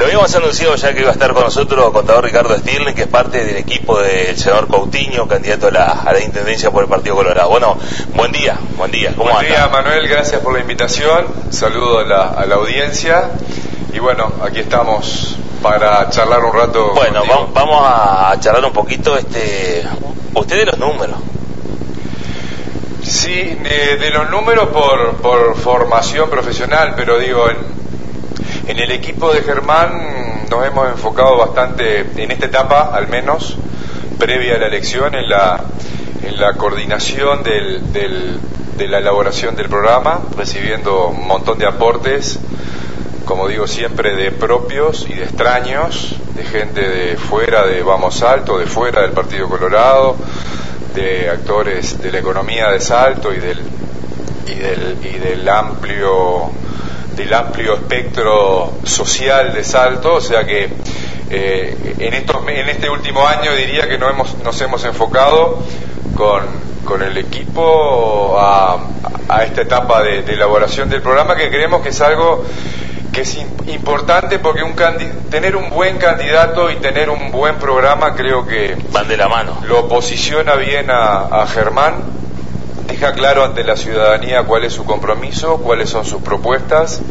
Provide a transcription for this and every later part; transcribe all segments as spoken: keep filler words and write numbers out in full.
habíamos anunciado ya que iba a estar con nosotros el contador Ricardo Stirling, que es parte del equipo del senador Coutinho, candidato a la, a la intendencia por el Partido Colorado. Bueno, buen día, buen día. ¿Cómo buen anda? día, Manuel, gracias por la invitación. Saludo a la, a la audiencia. Y bueno, aquí estamos para charlar un rato. Bueno, contigo. vamos a charlar un poquito. este Usted de los números. Sí, de, de los números por, por formación profesional, pero digo, en, en el equipo de Germán nos hemos enfocado bastante, en esta etapa al menos, previa a la elección, en la, en la coordinación del, del, de la elaboración del programa, recibiendo un montón de aportes, como digo siempre, de propios y de extraños, de gente de fuera de Vamos Salto, de fuera del Partido Colorado, de actores de la economía de Salto y del y del y del amplio del amplio espectro social de Salto, o sea que eh, en estos en este último año diría que nos hemos nos hemos enfocado con con el equipo a, a esta etapa de, de elaboración del programa, que creemos que es algo que es importante, porque un candid- tener un buen candidato y tener un buen programa creo que van de la mano. Lo posiciona bien a, a Germán, deja claro ante la ciudadanía cuál es su compromiso, cuáles son sus propuestas.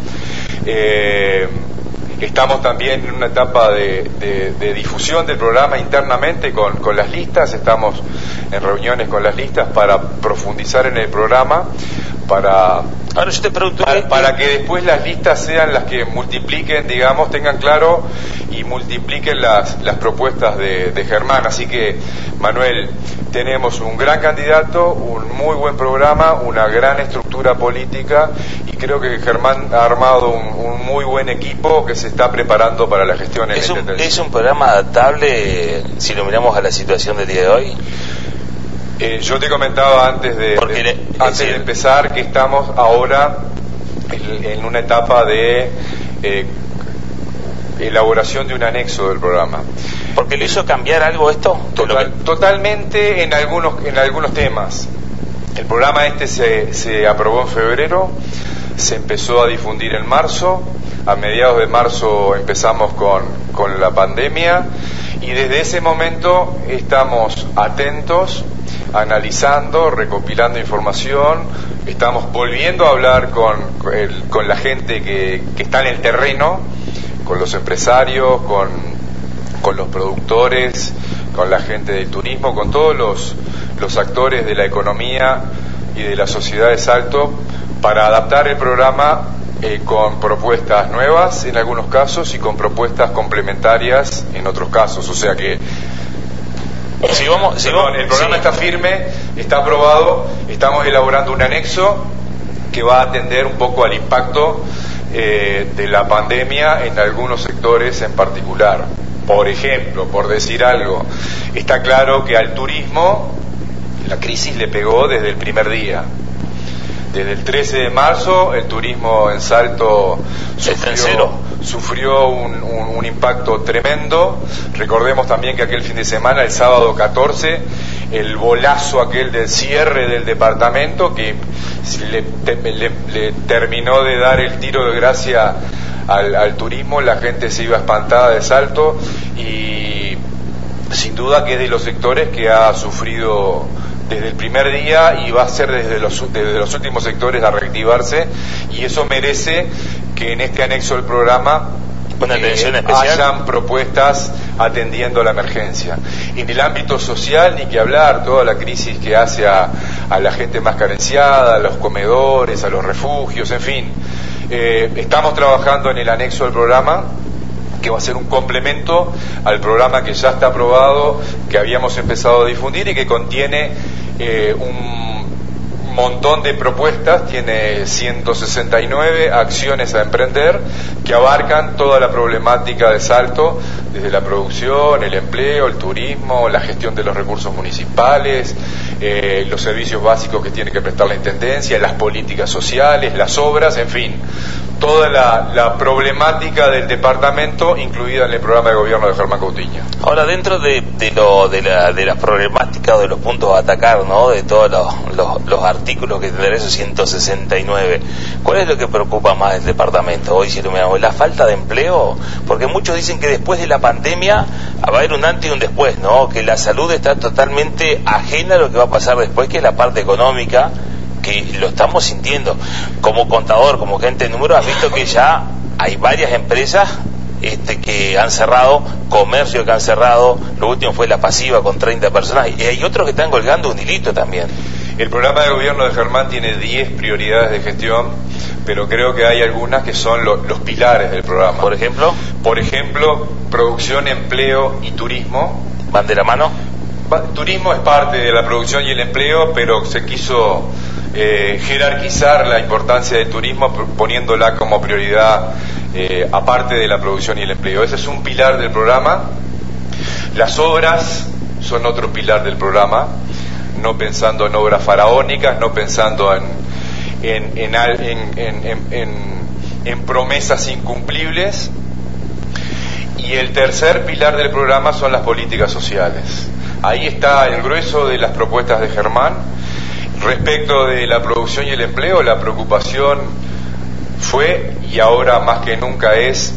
Eh, estamos también en una etapa de, de, de difusión del programa internamente con, con las listas, estamos en reuniones con las listas para profundizar en el programa, para Ahora yo te pregunto, para, para que después las listas sean las que multipliquen, digamos, tengan claro y multipliquen las, las propuestas de, de Germán. Así que, Manuel, tenemos un gran candidato, un muy buen programa, una gran estructura política, y creo que Germán ha armado un, un muy buen equipo que se está preparando para la gestión en ¿Es un, este ¿Es un programa adaptable si lo miramos a la situación del día de hoy? Eh, yo te comentaba antes de, de, le, antes decir, de empezar que estamos ahora en, en una etapa de eh, elaboración de un anexo del programa. ¿Porque le hizo cambiar algo esto? Total, que... Totalmente en algunos en algunos temas. El programa este se, se aprobó en febrero, se empezó a difundir en marzo, a mediados de marzo empezamos con, con la pandemia, y desde ese momento estamos atentos, analizando, recopilando información, estamos volviendo a hablar con, con, el, con la gente que, que está en el terreno, con los empresarios, con, con los productores, con la gente del turismo, con todos los, los actores de la economía y de la sociedad de Salto, para adaptar el programa eh, con propuestas nuevas en algunos casos y con propuestas complementarias en otros casos. O sea que Si vamos, si Perdón, vamos, el programa sí. está firme, está aprobado, estamos elaborando un anexo que va a atender un poco al impacto eh, de la pandemia en algunos sectores en particular. Por ejemplo, por decir algo, está claro que al turismo la crisis le pegó desde el primer día. Desde el trece de marzo el turismo en Salto sufrió, sufrió un, un, un impacto tremendo. Recordemos también que aquel fin de semana, el sábado catorce, el bolazo aquel del cierre del departamento, que le, le, le terminó de dar el tiro de gracia al, al turismo, la gente se iba espantada de Salto, y sin duda que es de los sectores que ha sufrido desde el primer día, y va a ser desde los, desde los últimos sectores a reactivarse, y eso merece que en este anexo del programa una atención eh, especial, hayan propuestas atendiendo la emergencia. En el ámbito social, ni que hablar, toda la crisis que hace a, a la gente más carenciada, a los comedores, a los refugios, en fin. Eh, estamos trabajando en el anexo del programa, que va a ser un complemento al programa que ya está aprobado, que habíamos empezado a difundir y que contiene eh, un montón de propuestas, tiene ciento sesenta y nueve acciones a emprender que abarcan toda la problemática de Salto, desde la producción, el empleo, el turismo, la gestión de los recursos municipales, eh, los servicios básicos que tiene que prestar la Intendencia, las políticas sociales, las obras, en fin. toda la, la problemática del departamento incluida en el programa de gobierno de Germán Coutinho. Ahora, dentro de, de, lo, de, la, de las problemáticas o de los puntos a atacar, ¿no?, de todos los, los, los artículos que tendrá esos ciento sesenta y nueve, ¿cuál es lo que preocupa más del departamento hoy, si lo miramos? ¿La falta de empleo? Porque muchos dicen que después de la pandemia va a haber un antes y un después, ¿no?, que la salud está totalmente ajena a lo que va a pasar después, que es la parte económica, que lo estamos sintiendo. Como contador, como gente de números, has visto que ya hay varias empresas este, que han cerrado, comercios que han cerrado, lo último fue La Pasiva con treinta personas, y hay otros que están colgando un hilito también. El programa de gobierno de Germán tiene diez prioridades de gestión, pero creo que hay algunas que son lo, los pilares del programa. ¿Por ejemplo? Por ejemplo, producción, empleo y turismo. ¿Van de la mano? Turismo es parte de la producción y el empleo, pero se quiso eh, jerarquizar la importancia del turismo poniéndola como prioridad eh, aparte de la producción y el empleo. Ese es un pilar del programa. Las obras son otro pilar del programa, no pensando en obras faraónicas, no pensando en, en, en, en, en, en, en promesas incumplibles. Y el tercer pilar del programa son las políticas sociales. Ahí está el grueso de las propuestas de Germán. Respecto de la producción y el empleo, la preocupación fue, y ahora más que nunca es,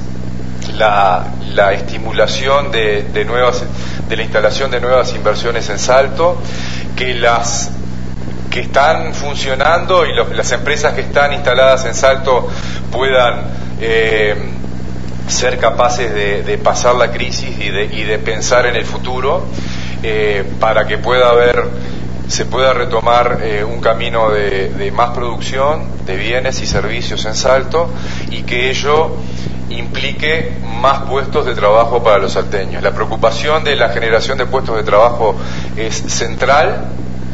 la, la estimulación de, de, nuevas, de la instalación de nuevas inversiones en Salto, que las que están funcionando y los, las empresas que están instaladas en Salto puedan eh, ser capaces de, de pasar la crisis y de, y de pensar en el futuro. Eh, para que pueda haber, se pueda retomar eh, un camino de, de más producción de bienes y servicios en Salto, y que ello implique más puestos de trabajo para los salteños. La preocupación de la generación de puestos de trabajo es central.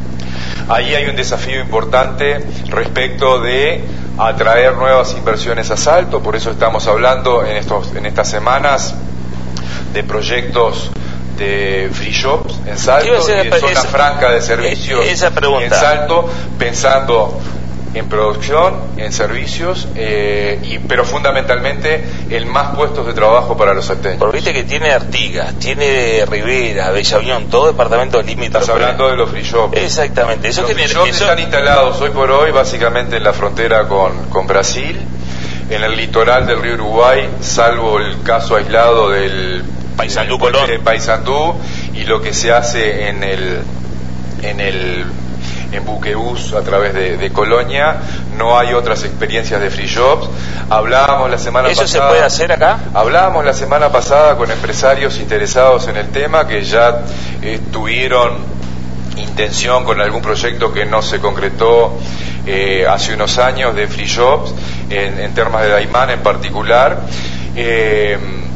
Ahí hay un desafío importante respecto de atraer nuevas inversiones a Salto, por eso estamos hablando en, estos, en estas semanas de proyectos de free shops en Salto y de zona franca de servicios en Salto, pensando en producción, en servicios, eh, y, pero fundamentalmente en más puestos de trabajo para los salteños. Porque viste que tiene Artigas, tiene Rivera, Bella Unión, todo departamento límite. Estás hablando de los free shops. Exactamente. Eso los que free shops eso... están instalados hoy por hoy básicamente en la frontera con, con Brasil, en el litoral del río Uruguay, salvo el caso aislado del Paysandú Colón, de Paysandú, y lo que se hace en el en el en Buquebús a través de, de Colonia. No hay otras experiencias de free shops. Hablábamos la semana ¿Eso pasada. ¿Eso se puede hacer acá? Hablábamos la semana pasada con empresarios interesados en el tema, que ya eh, tuvieron intención con algún proyecto que no se concretó eh, hace unos años de free shops, en, en temas de Daimán en particular. Eh,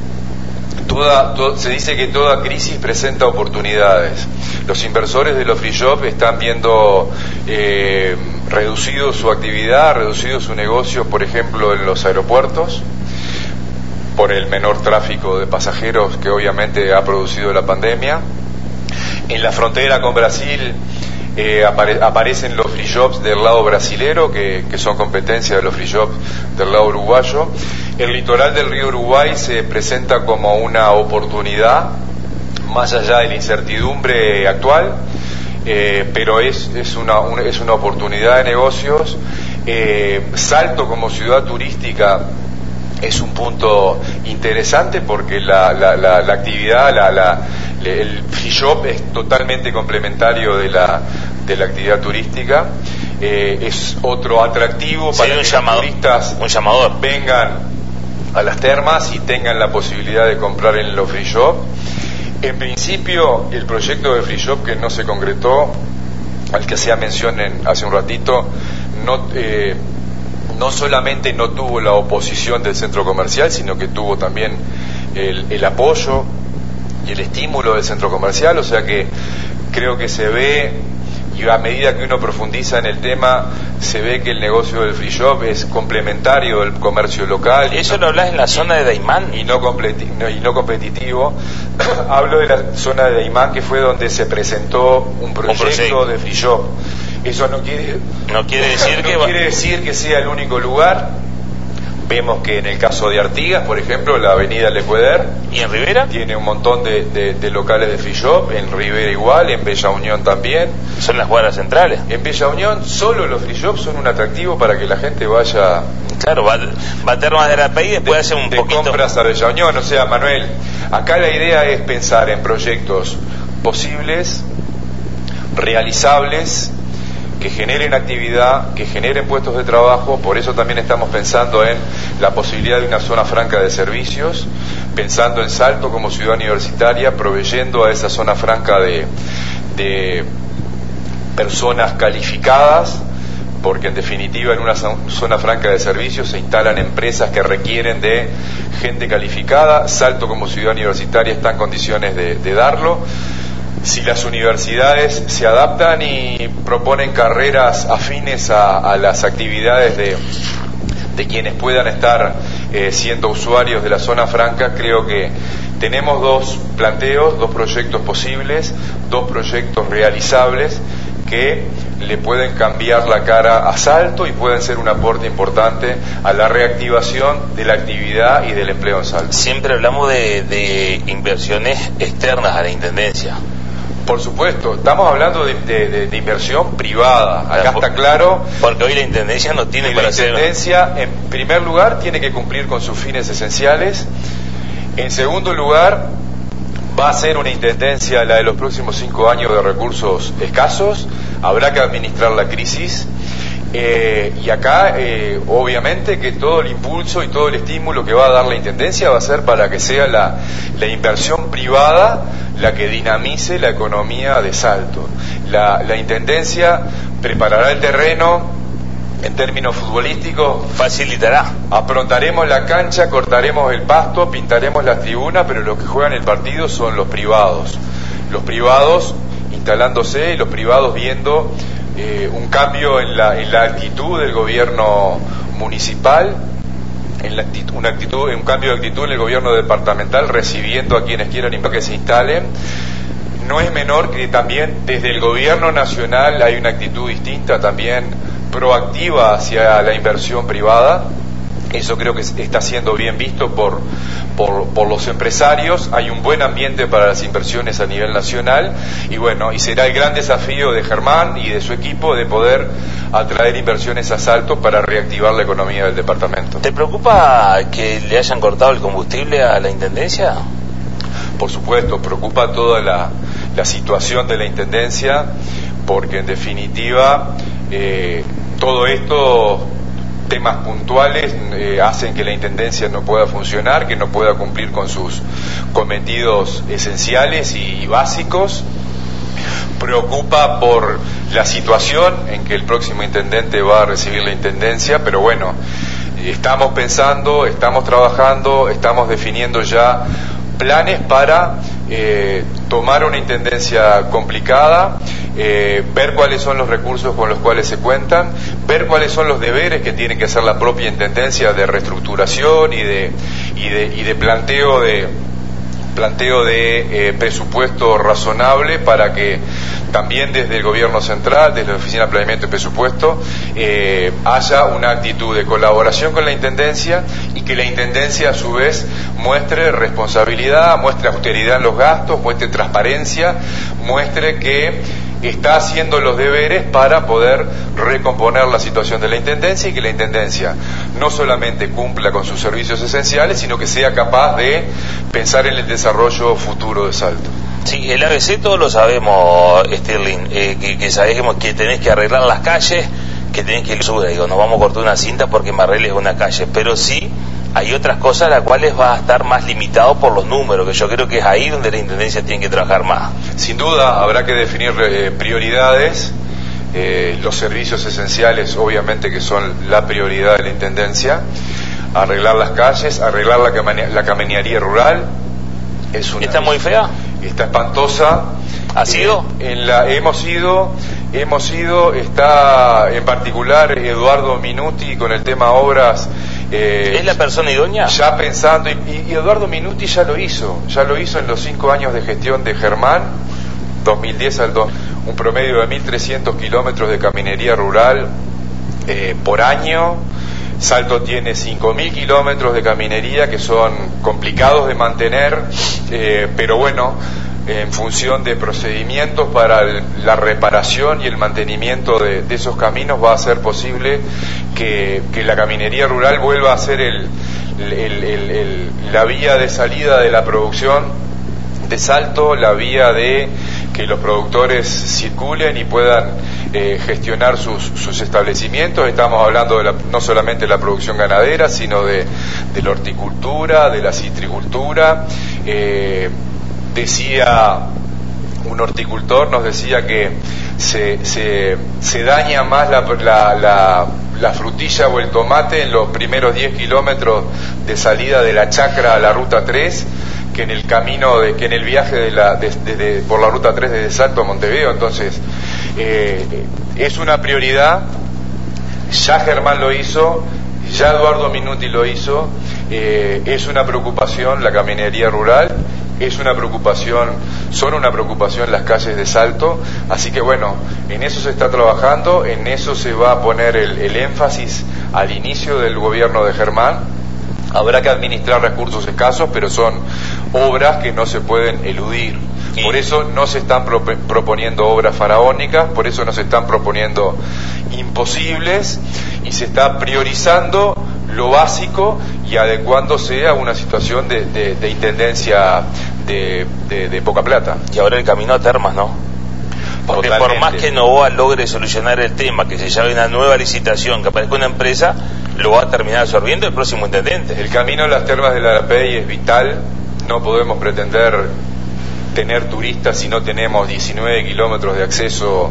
Toda, todo, se dice que toda crisis presenta oportunidades. Los inversores de los free shop están viendo eh, reducido su actividad, reducido su negocio, por ejemplo, en los aeropuertos, por el menor tráfico de pasajeros que obviamente ha producido la pandemia. En la frontera con Brasil eh, apare, aparecen los free shops del lado brasilero, que, que son competencia de los free shops del lado uruguayo. El litoral del río Uruguay se presenta como una oportunidad, más allá de la incertidumbre actual, eh, pero es, es, una, una, es una oportunidad de negocios. Eh, Salto como ciudad turística es un punto interesante porque la, la, la, la actividad, la, la, el free shop es totalmente complementario de la, de la actividad turística. Eh, es otro atractivo para que los turistas un llamador. vengan a las termas y tengan la posibilidad de comprar en los free shop. En principio, el proyecto de free shop que no se concretó, al que hacía mención en, hace un ratito, no, eh, no solamente no tuvo la oposición del centro comercial, sino que tuvo también el, el apoyo y el estímulo del centro comercial. O sea que creo que se ve, y a medida que uno profundiza en el tema, se ve que el negocio del free shop es complementario del comercio local. ¿Eso lo hablas en la zona de Daimán? Y no, completi no, y no competitivo. Hablo de la zona de Daimán, que fue donde se presentó un proyecto, un proyecto de free shop. Eso no quiere, no quiere decir no que quiere decir que sea el único lugar, Vemos que en el caso de Artigas, por ejemplo, la avenida Lecueder. ¿Y en Rivera? Tiene un montón de, de, de locales de free shop, en Rivera igual, en Bella Unión también. Son las cuadras centrales. En Bella Unión solo los free shops son un atractivo para que la gente vaya... Claro, va, va a tener más de la P I y después hace un de poquito... compras a Bella Unión. O sea, Manuel, acá la idea es pensar en proyectos posibles, realizables, que generen actividad, que generen puestos de trabajo. Por eso también estamos pensando en la posibilidad de una zona franca de servicios, pensando en Salto como ciudad universitaria, proveyendo a esa zona franca de, de personas calificadas, porque en definitiva en una zona franca de servicios se instalan empresas que requieren de gente calificada. Salto como ciudad universitaria está en condiciones de, de darlo. Si las universidades se adaptan y proponen carreras afines a, a las actividades de, de quienes puedan estar eh, siendo usuarios de la zona franca, creo que tenemos dos planteos, dos proyectos posibles, dos proyectos realizables que le pueden cambiar la cara a Salto y pueden ser un aporte importante a la reactivación de la actividad y del empleo en Salto. Siempre hablamos de, de inversiones externas a la Intendencia. Por supuesto, estamos hablando de, de, de, de inversión privada. Acá está claro. Porque hoy la Intendencia no tiene para hacer. La Intendencia, en primer lugar, tiene que cumplir con sus fines esenciales. En segundo lugar, va a ser una Intendencia, la de los próximos cinco años, de recursos escasos. Habrá que administrar la crisis. Eh, y acá, eh, obviamente, que todo el impulso y todo el estímulo que va a dar la Intendencia va a ser para que sea la, la inversión privada la que dinamice la economía de Salto. La, la Intendencia preparará el terreno en términos futbolísticos. Facilitará. Aprontaremos la cancha, cortaremos el pasto, pintaremos las tribunas, pero los que juegan el partido son los privados. Los privados instalándose y los privados viendo Eh, un cambio en la, en la actitud del gobierno municipal, en la actitud, una actitud, un cambio de actitud en el gobierno departamental, recibiendo a quienes quieran que se instalen. No es menor que también desde el gobierno nacional hay una actitud distinta, también proactiva hacia la inversión privada. Eso creo que está siendo bien visto por, por, por los empresarios. Hay un buen ambiente para las inversiones a nivel nacional y bueno, y será el gran desafío de Germán y de su equipo de poder atraer inversiones a Salto para reactivar la economía del departamento. ¿Te preocupa que le hayan cortado el combustible a la Intendencia? Por supuesto, preocupa toda la, la situación de la Intendencia, porque en definitiva eh, todo esto, temas puntuales, eh, hacen que la Intendencia no pueda funcionar, que no pueda cumplir con sus cometidos esenciales y, y básicos. Preocupa por la situación en que el próximo intendente va a recibir la Intendencia, pero bueno, estamos pensando, estamos trabajando, estamos definiendo ya planes para eh, tomar una intendencia complicada, eh, ver cuáles son los recursos con los cuales se cuentan, ver cuáles son los deberes que tiene que hacer la propia intendencia de reestructuración y de y de, y de planteo de planteo de eh, presupuesto razonable para que también desde el gobierno central, desde la Oficina de Planeamiento y Presupuesto, eh, haya una actitud de colaboración con la Intendencia y que la Intendencia a su vez muestre responsabilidad, muestre austeridad en los gastos, muestre transparencia, muestre que está haciendo los deberes para poder recomponer la situación de la Intendencia y que la Intendencia no solamente cumpla con sus servicios esenciales, sino que sea capaz de pensar en el desarrollo futuro de Salto. Sí, el A B C todos lo sabemos, Stirling, eh, que, que sabemos que tenés que arreglar las calles, que tenés que ir sur, digo, no vamos a cortar una cinta porque me arregles una calle, pero sí hay otras cosas las cuales va a estar más limitado por los números, que yo creo que es ahí donde la Intendencia tiene que trabajar más. Sin duda habrá que definir eh, prioridades, eh, los servicios esenciales obviamente que son la prioridad de la Intendencia, arreglar las calles, arreglar la, camane- la caminaría rural. Es una, ¿Está muy fea? Está espantosa. ¿Ha sido? Eh, en la, hemos ido, hemos ido, está en particular Eduardo Minuti con el tema obras. Eh, ¿Es la persona idónea? Ya pensando, y, y Eduardo Minuti ya lo hizo, ya lo hizo en los cinco años de gestión de Germán, dos mil diez al dos, un promedio de mil trescientos kilómetros de caminería rural eh, por año. Salto tiene cinco mil kilómetros de caminería que son complicados de mantener, eh, pero bueno, en función de procedimientos para el, la reparación y el mantenimiento de, de esos caminos va a ser posible que, que la caminería rural vuelva a ser el, el, el, el, el, la vía de salida de la producción de Salto, la vía de que los productores circulen y puedan eh, gestionar sus, sus establecimientos. Estamos hablando de la, no solamente de la producción ganadera, sino de, de la horticultura, de la citricultura. Eh, decía un horticultor, nos decía que se, se, se daña más la, la, la, la frutilla o el tomate en los primeros diez kilómetros de salida de la chacra a la ruta tres que en el camino, de, que en el viaje de la, de, de, de, por la ruta tres desde Salto a Montevideo. Entonces, eh, es una prioridad. Ya Germán lo hizo, ya Eduardo Minuti lo hizo. Eh, es una preocupación la caminería rural, es una preocupación, son una preocupación las calles de Salto, así que bueno, en eso se está trabajando, en eso se va a poner el, el énfasis al inicio del gobierno de Germán. Habrá que administrar recursos escasos, pero son obras que no se pueden eludir. Por eso no se están pro proponiendo obras faraónicas, por eso no se están proponiendo imposibles, y se está priorizando lo básico y adecuándose a una situación de, de, de intendencia de, de, de poca plata. Y ahora el camino a Termas, ¿no? Porque Totalmente. Por más que Novoa logre solucionar el tema, que se llame una nueva licitación, que aparezca una empresa, lo va a terminar absorbiendo el próximo intendente. El camino a las termas de la Arapey es vital. No podemos pretender tener turistas si no tenemos diecinueve kilómetros de acceso.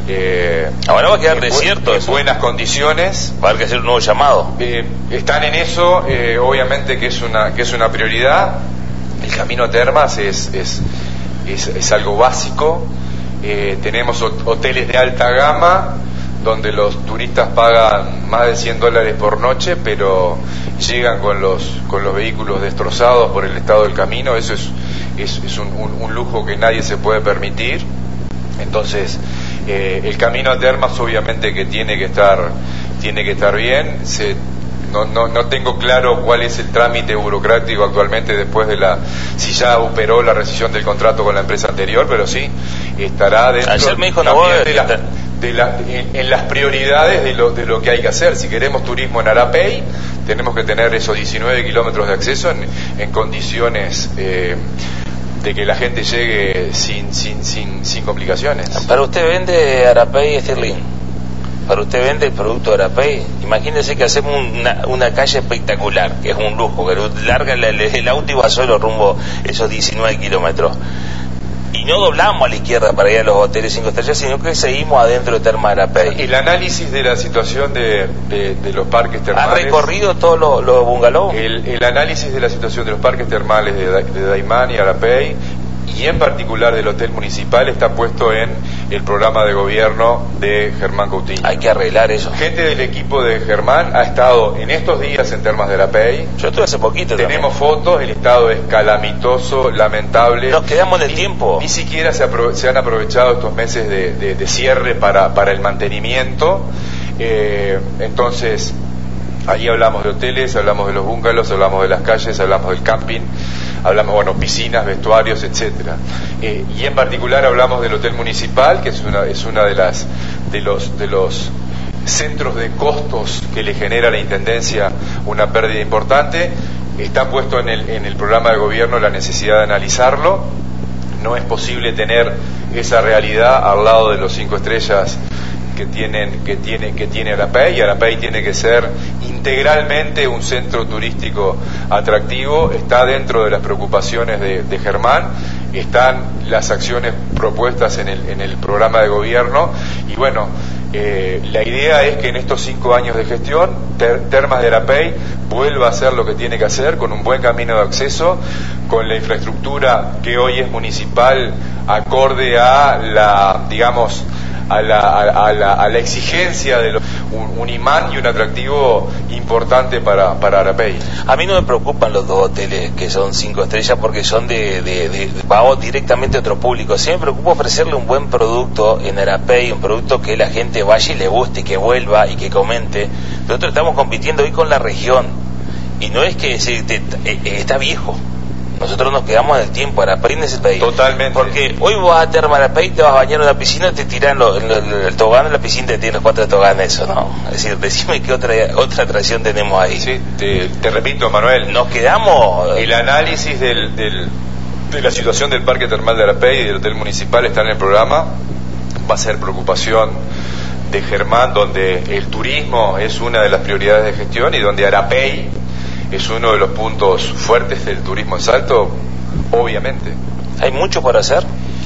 Eh, Ahora va a quedar desierto. En buenas condiciones. Va a haber que hacer un nuevo llamado. Eh, están en eso, eh, obviamente que es una que es una prioridad. El camino a termas es es es, es algo básico. Eh, tenemos hoteles de alta gama donde los turistas pagan más de cien dólares por noche, pero llegan con los con los vehículos destrozados por el estado del camino. Eso es es, es un, un, un lujo que nadie se puede permitir. Entonces eh, el camino a termas obviamente que tiene que estar tiene que estar bien. Se, no, no, no tengo claro cuál es el trámite burocrático actualmente después de la, si ya operó la rescisión del contrato con la empresa anterior, pero sí estará dentro. Ayer me dijo Novoa de la, de la, en, en las prioridades de lo, de lo que hay que hacer. Si queremos turismo en Arapey, tenemos que tener esos diecinueve kilómetros de acceso en, en condiciones eh, de que la gente llegue sin, sin, sin, sin complicaciones. Para usted vende Arapey Stirling. Para usted vende el producto de Arapey. Imagínese que hacemos una, una calle espectacular, que es un lujo, que larga el, el auto y va solo rumbo esos diecinueve kilómetros. Y no doblamos a la izquierda para ir a los hoteles cinco estrellas, sino que seguimos adentro de Termas Arapey. El análisis de la situación de, de, de los parques termales. ¿Ha recorrido todos los lo bungalows? El, el análisis de la situación de los parques termales de, de Daymán y Arapey, y en particular del hotel municipal, está puesto en el programa de gobierno de Germán Coutinho. Hay que arreglar eso. Gente del equipo de Germán ha estado en estos días en Termas de Arapey. Yo estuve hace poquito. Tenemos también. fotos, el estado es calamitoso, lamentable. Nos quedamos en el ni, tiempo. Ni siquiera se, se han aprovechado estos meses de, de, de cierre para, para el mantenimiento. Eh, entonces, ahí hablamos de hoteles, hablamos de los bungalows, hablamos de las calles, hablamos del camping, hablamos, bueno, piscinas, vestuarios, etcétera. Eh, y en particular hablamos del hotel municipal, que es una es una de las de los de los centros de costos que le genera a la intendencia una pérdida importante. Está puesto en el en el programa de gobierno la necesidad de analizarlo. No es posible tener esa realidad al lado de los cinco estrellas que tienen que tiene que tiene Arapey. Arapey tiene que ser integralmente un centro turístico atractivo. Está dentro de las preocupaciones de, de Germán, están las acciones propuestas en el en el programa de gobierno, y bueno, eh, la idea es que en estos cinco años de gestión ter, Termas de Arapey vuelva a hacer lo que tiene que hacer, con un buen camino de acceso, con la infraestructura que hoy es municipal, acorde a la, digamos, a la, a, a la, a la exigencia de lo, un, un imán y un atractivo importante para, para Arapey. A mí no me preocupan los dos hoteles que son cinco estrellas porque son de, de, de, de pago directamente a otro público. Sí me preocupa ofrecerle un buen producto en Arapey, un producto que la gente vaya y le guste, que vuelva y que comente. Nosotros estamos compitiendo hoy con la región y no es que se, te, eh, está viejo. Nosotros nos quedamos en el tiempo, Arapey necesita ir. Totalmente. Porque hoy vas a Terma Arapey, te vas a bañar en una piscina, te tiran lo, lo, lo, el tobogán en la piscina, te tiran los cuatro toboganes, eso, ¿no? Es decir, decime qué otra otra atracción tenemos ahí. Sí, te, te repito, Manuel. Nos quedamos... El análisis del, del, de la situación del Parque Termal de Arapey y del Hotel Municipal está en el programa. Va a ser preocupación de Germán, donde el turismo es una de las prioridades de gestión y donde Arapey es uno de los puntos fuertes del turismo en Salto, obviamente. ¿Hay mucho por hacer?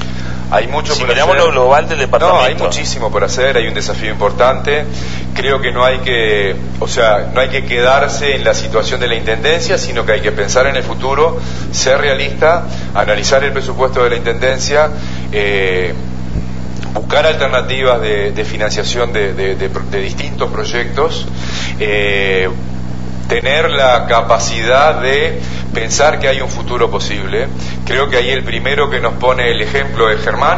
Hay mucho si por miramos hacer. lo global del departamento. No, hay muchísimo por hacer, hay un desafío importante. Creo que no hay que, o sea, no hay que quedarse en la situación de la intendencia, sino que hay que pensar en el futuro, ser realista, analizar el presupuesto de la intendencia, eh, buscar alternativas de, de financiación de, de, de, de distintos proyectos, eh, tener la capacidad de pensar que hay un futuro posible. Creo que ahí el primero que nos pone el ejemplo es Germán,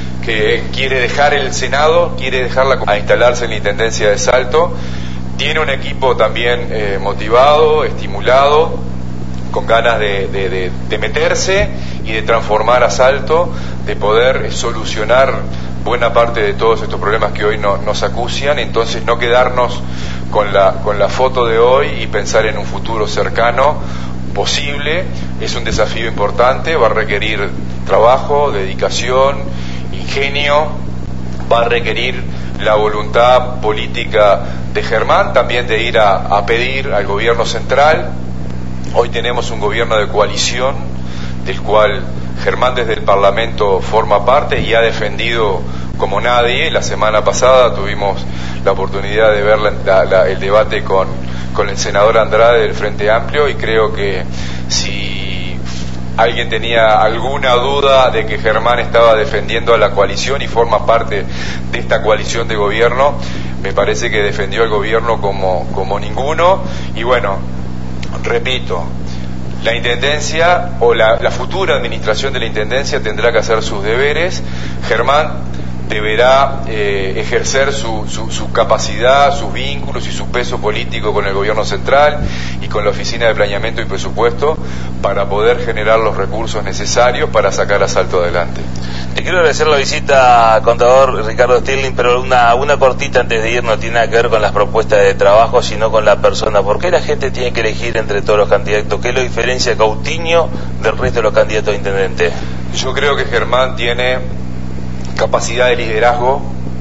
que quiere dejar el Senado, quiere dejarla a instalarse en la Intendencia de Salto. Tiene un equipo también eh, motivado, estimulado, con ganas de, de, de, de meterse y de transformar a Salto, de poder solucionar buena parte de todos estos problemas que hoy no, nos acucian. Entonces no quedarnos con la, con la foto de hoy y pensar en un futuro cercano posible. Es un desafío importante, va a requerir trabajo, dedicación, ingenio, va a requerir la voluntad política de Germán, también de ir a, a pedir al gobierno central. Hoy tenemos un gobierno de coalición del cual Germán desde el Parlamento forma parte y ha defendido como nadie. La semana pasada tuvimos la oportunidad de ver la, la, la, el debate con, con el senador Andrade del Frente Amplio, y creo que si alguien tenía alguna duda de que Germán estaba defendiendo a la coalición y forma parte de esta coalición de gobierno, me parece que defendió al gobierno como, como ninguno. Y bueno, repito, la Intendencia o la, la futura administración de la Intendencia tendrá que hacer sus deberes. Germán deberá eh, ejercer su, su, su capacidad, sus vínculos y su peso político con el gobierno central y con la Oficina de Planeamiento y Presupuesto para poder generar los recursos necesarios para sacar a Salto adelante. Te quiero agradecer la visita, contador Ricardo Stirling, pero una, una cortita antes de ir. No tiene nada que ver con las propuestas de trabajo, sino con la persona. ¿Por qué la gente tiene que elegir entre todos los candidatos? ¿Qué lo diferencia a Coutinho del resto de los candidatos a intendente? Yo creo que Germán tiene capacidad de liderazgo,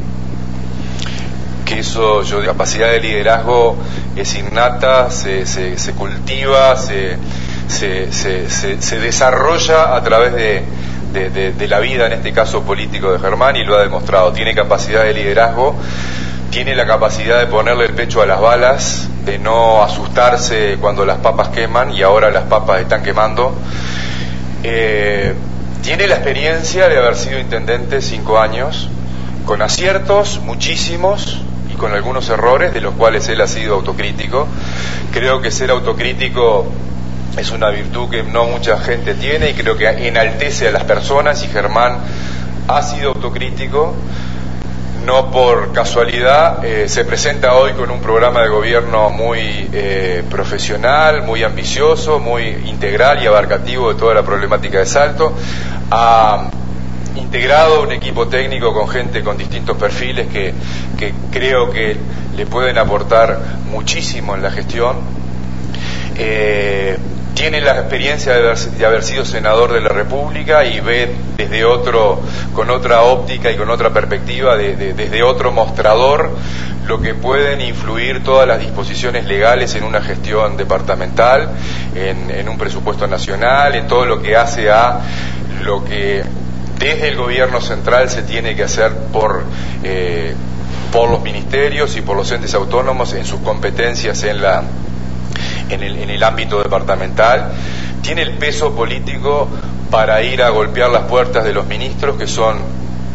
que eso, yo capacidad de liderazgo es innata, se, se, se cultiva, se, se, se, se, se desarrolla a través de, de, de, de la vida, en este caso político, de Germán, y lo ha demostrado. Tiene capacidad de liderazgo, tiene la capacidad de ponerle el pecho a las balas, de no asustarse cuando las papas queman, y ahora las papas están quemando. Eh, Tiene la experiencia de haber sido intendente cinco años, con aciertos muchísimos y con algunos errores, de los cuales él ha sido autocrítico. Creo que ser autocrítico es una virtud que no mucha gente tiene y creo que enaltece a las personas, y Germán ha sido autocrítico. No por casualidad eh, se presenta hoy con un programa de gobierno muy eh, profesional, muy ambicioso, muy integral y abarcativo de toda la problemática de Salto. Ha integrado un equipo técnico con gente con distintos perfiles que, que creo que le pueden aportar muchísimo en la gestión. Eh, tiene la experiencia de haber, de haber sido senador de la República y ve desde otro, con otra óptica y con otra perspectiva, de, de, desde otro mostrador, lo que pueden influir todas las disposiciones legales en una gestión departamental, en, en un presupuesto nacional, en todo lo que hace a lo que desde el gobierno central se tiene que hacer por eh, por los ministerios y por los entes autónomos en sus competencias en la En el, en el ámbito departamental. Tiene el peso político para ir a golpear las puertas de los ministros, que son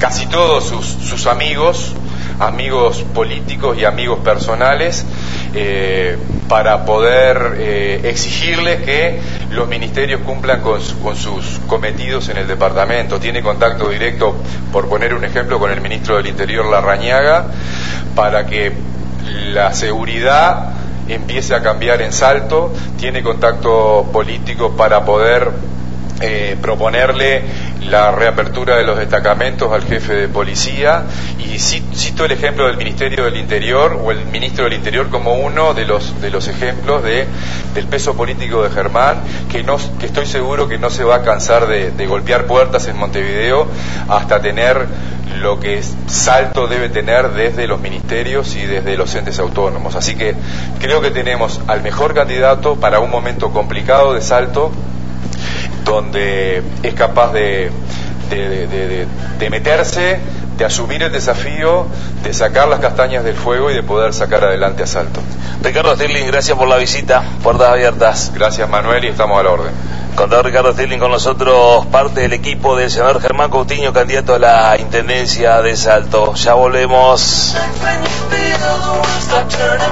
casi todos sus, sus amigos, amigos políticos y amigos personales, eh, para poder eh, exigirles que los ministerios cumplan con, con sus cometidos en el departamento. Tiene contacto directo, por poner un ejemplo, con el ministro del Interior, Larrañaga, para que la seguridad empiece a cambiar en Salto. Tiene contacto político para poder eh, proponerle la reapertura de los destacamentos al jefe de policía, y cito el ejemplo del Ministerio del Interior o el ministro del Interior como uno de los de los ejemplos de del peso político de Germán, que no que estoy seguro que no se va a cansar de, de golpear puertas en Montevideo hasta tener lo que Salto debe tener desde los ministerios y desde los entes autónomos. Así que creo que tenemos al mejor candidato para un momento complicado de Salto, donde es capaz de, de, de, de, de meterse, de asumir el desafío, de sacar las castañas del fuego y de poder sacar adelante a Salto. Ricardo Stirling, gracias por la visita, puertas abiertas. Gracias, Manuel, y estamos a la orden. Contador Ricardo Stirling con nosotros, parte del equipo del senador Germán Coutinho, candidato a la Intendencia de Salto. Ya volvemos.